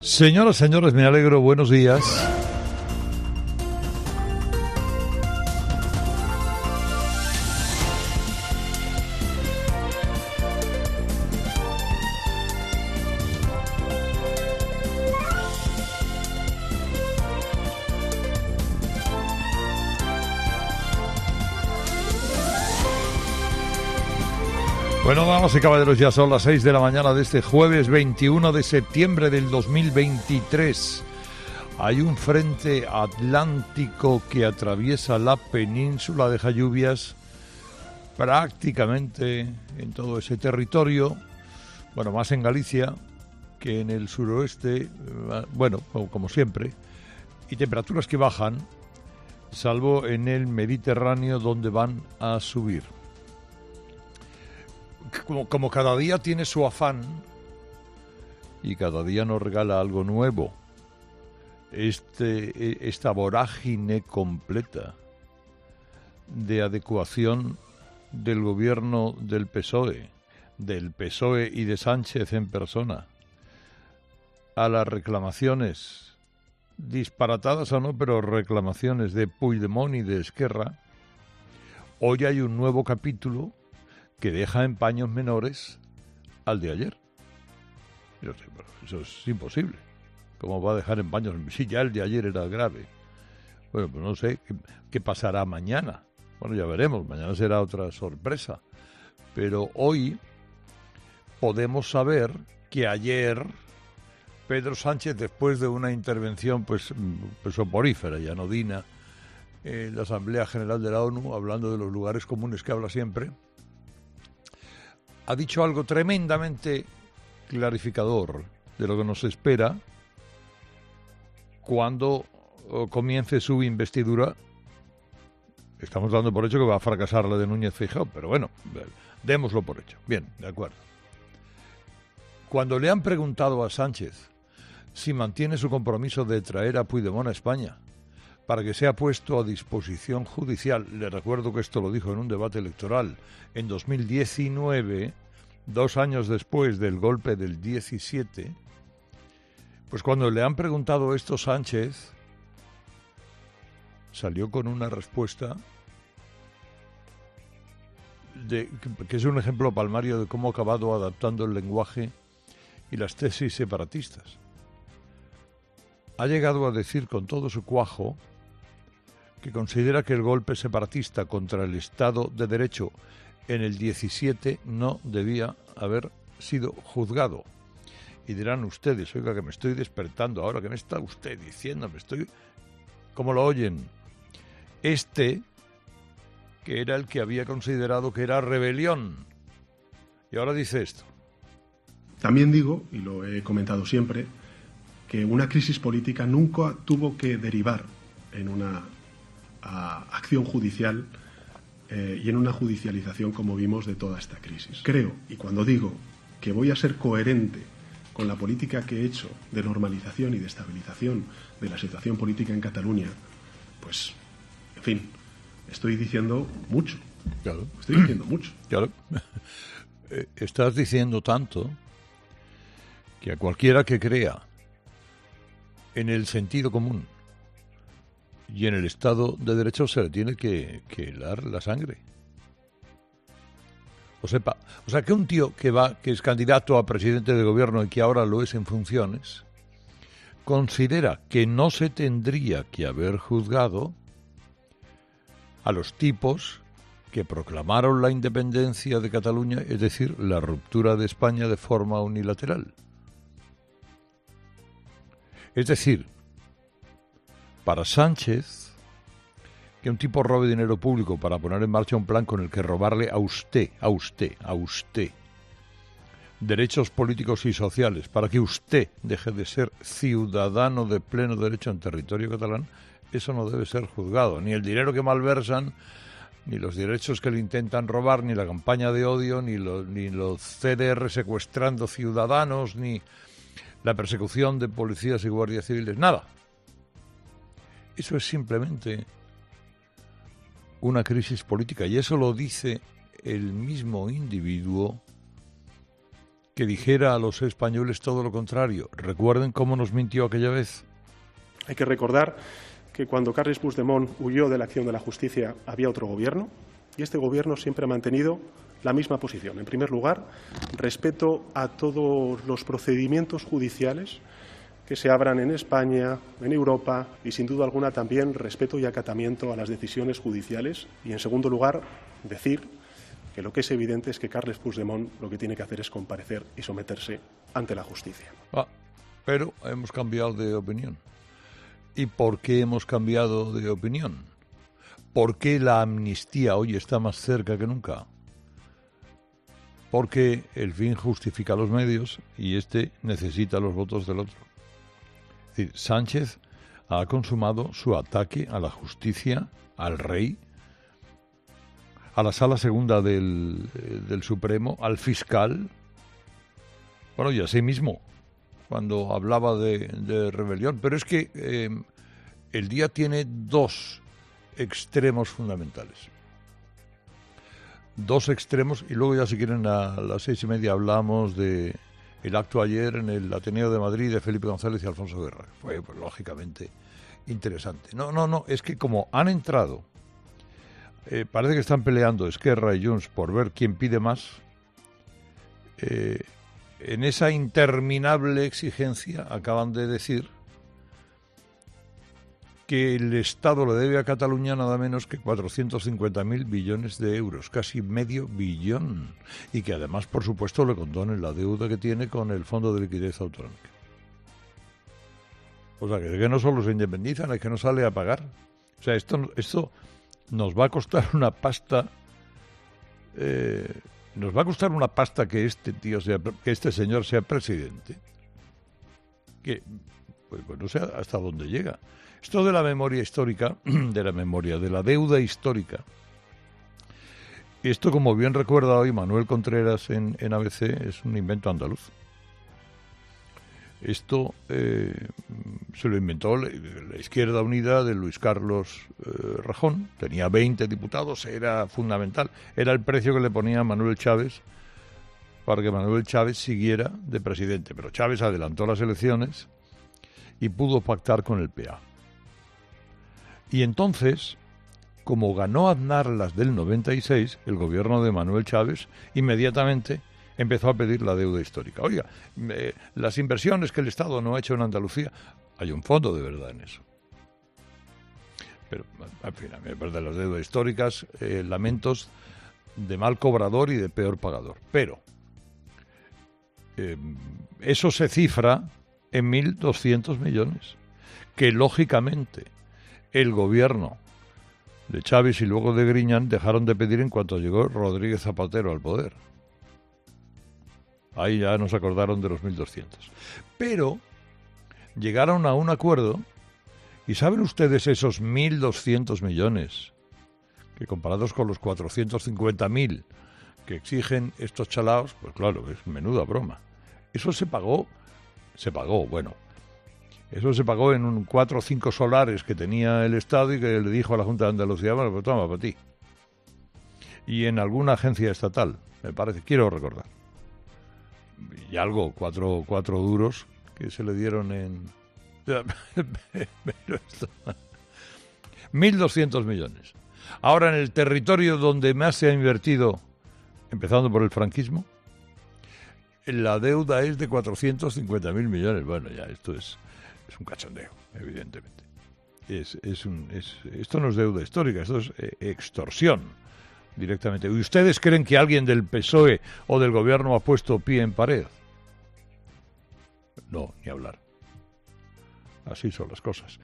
Señoras, señores, me alegro, buenos días. Bueno, damas y caballeros, ya son las 6 de la mañana de este jueves 21 de septiembre del 2023. Hay un frente atlántico que atraviesa la península, deja lluvias prácticamente en todo ese territorio, bueno, más en Galicia que en el suroeste, bueno, como siempre, y temperaturas que bajan, salvo en el Mediterráneo donde van a subir. Como cada día tiene su afán y cada día nos regala algo nuevo, esta vorágine completa de adecuación del gobierno del PSOE y de Sánchez en persona, a las reclamaciones, disparatadas o no, pero reclamaciones de Puigdemont y de Esquerra. Hoy hay un nuevo capítulo que deja en paños menores al de ayer. Yo sé, pero eso es imposible. ¿Cómo va a dejar en paños? Si ya el de ayer era grave. Bueno, pues no sé qué pasará mañana. Bueno, ya veremos. Mañana será otra sorpresa. Pero hoy podemos saber que ayer Pedro Sánchez, después de una intervención pues soporífera y anodina en la Asamblea General de la ONU, hablando de los lugares comunes que habla siempre, ha dicho algo tremendamente clarificador de lo que nos espera cuando comience su investidura. Estamos dando por hecho que va a fracasar la de Núñez Feijóo, pero bueno, démoslo por hecho. Bien, de acuerdo. Cuando le han preguntado a Sánchez si mantiene su compromiso de traer a Puigdemont a España para que sea puesto a disposición judicial, le recuerdo que esto lo dijo en un debate electoral en 2019, 2 años después del golpe del 17, pues cuando le han preguntado esto, Sánchez salió con una respuesta que es un ejemplo palmario de cómo ha acabado adaptando el lenguaje y las tesis separatistas. Ha llegado a decir con todo su cuajo que considera que el golpe separatista contra el Estado de Derecho en el 17 no debía haber sido juzgado. Y dirán ustedes, oiga, que me estoy despertando ahora, ¿qué me está usted diciendo? ¿Cómo lo oyen? Que era el que había considerado que era rebelión. Y ahora dice esto. También digo, y lo he comentado siempre, que una crisis política nunca tuvo que derivar en una acción judicial y en una judicialización como vimos de toda esta crisis. Creo, y cuando digo que voy a ser coherente con la política que he hecho de normalización y de estabilización de la situación política en Cataluña, pues, en fin, estoy diciendo mucho. Claro. Estoy diciendo mucho. Claro. Estás diciendo tanto que a cualquiera que crea en el sentido común y en el Estado de Derecho se le tiene que helar la sangre. O sea, que un tío que es candidato a presidente de gobierno y que ahora lo es en funciones, considera que no se tendría que haber juzgado a los tipos que proclamaron la independencia de Cataluña, es decir, la ruptura de España de forma unilateral. Es decir, para Sánchez, que un tipo robe dinero público para poner en marcha un plan con el que robarle a usted, derechos políticos y sociales, para que usted deje de ser ciudadano de pleno derecho en territorio catalán, eso no debe ser juzgado. Ni el dinero que malversan, ni los derechos que le intentan robar, ni la campaña de odio, ni los CDR secuestrando ciudadanos, ni la persecución de policías y guardias civiles, nada. Eso es simplemente una crisis política, y eso lo dice el mismo individuo que dijera a los españoles todo lo contrario. Recuerden cómo nos mintió aquella vez. Hay que recordar que cuando Carles Puigdemont huyó de la acción de la justicia había otro gobierno y este gobierno siempre ha mantenido la misma posición. En primer lugar, respeto a todos los procedimientos judiciales que se abran en España, en Europa y, sin duda alguna, también respeto y acatamiento a las decisiones judiciales. Y, en segundo lugar, decir que lo que es evidente es que Carles Puigdemont lo que tiene que hacer es comparecer y someterse ante la justicia. Pero hemos cambiado de opinión. ¿Y por qué hemos cambiado de opinión? ¿Por qué la amnistía hoy está más cerca que nunca? Porque el fin justifica los medios y este necesita los votos del otro. Es decir, Sánchez ha consumado su ataque a la justicia, al rey, a la Sala Segunda del Supremo, al fiscal, bueno, y a sí mismo, cuando hablaba de rebelión. Pero es que el día tiene dos extremos fundamentales. Dos extremos, y luego ya si quieren a las 6:30 hablamos de el acto ayer en el Ateneo de Madrid de Felipe González y Alfonso Guerra. Fue, pues, lógicamente interesante. No, es que como han entrado, parece que están peleando Esquerra y Junts por ver quién pide más. En esa interminable exigencia acaban de decir que el Estado le debe a Cataluña nada menos que 450.000 millones de euros, casi medio billón, y que además, por supuesto, le condonen la deuda que tiene con el Fondo de Liquidez Autonómica. O sea, que no solo se independizan, es que no sale a pagar. O sea, esto nos va a costar una pasta. Nos va a costar una pasta que este señor sea presidente. Que, pues no sé hasta dónde llega. Esto de la memoria histórica, de la deuda histórica, esto, como bien recuerda hoy Manuel Contreras en ABC, es un invento andaluz. Esto se lo inventó la Izquierda Unida de Luis Carlos Rajón. Tenía 20 diputados, era fundamental. Era el precio que le ponía Manuel Chávez para que Manuel Chávez siguiera de presidente. Pero Chávez adelantó las elecciones y pudo pactar con el PA. Y entonces, como ganó Aznar las del 96, el gobierno de Manuel Chávez inmediatamente empezó a pedir la deuda histórica. Oiga, las inversiones que el Estado no ha hecho en Andalucía, hay un fondo de verdad en eso. Pero, en fin, a mí me parece las deudas históricas, lamentos de mal cobrador y de peor pagador. Pero eso se cifra en 1.200 millones, que lógicamente el gobierno de Chávez y luego de Griñán dejaron de pedir en cuanto llegó Rodríguez Zapatero al poder. Ahí ya nos acordaron de los 1.200. Pero llegaron a un acuerdo, y ¿saben ustedes esos 1.200 millones que, comparados con los 450.000 que exigen estos chalaos, pues claro, es menuda broma? Eso se pagó, bueno, eso se pagó en 4 o 5 solares que tenía el Estado y que le dijo a la Junta de Andalucía, bueno, pues toma, para ti. Y en alguna agencia estatal, me parece, quiero recordar. Y algo, cuatro duros que se le dieron en... 1.200 millones. Ahora, en el territorio donde más se ha invertido, empezando por el franquismo, la deuda es de 450.000 millones. Bueno, ya esto es un cachondeo, evidentemente. Esto no es deuda histórica, esto es extorsión directamente. ¿Y ustedes creen que alguien del PSOE o del gobierno ha puesto pie en pared? No, ni hablar. Así son las cosas.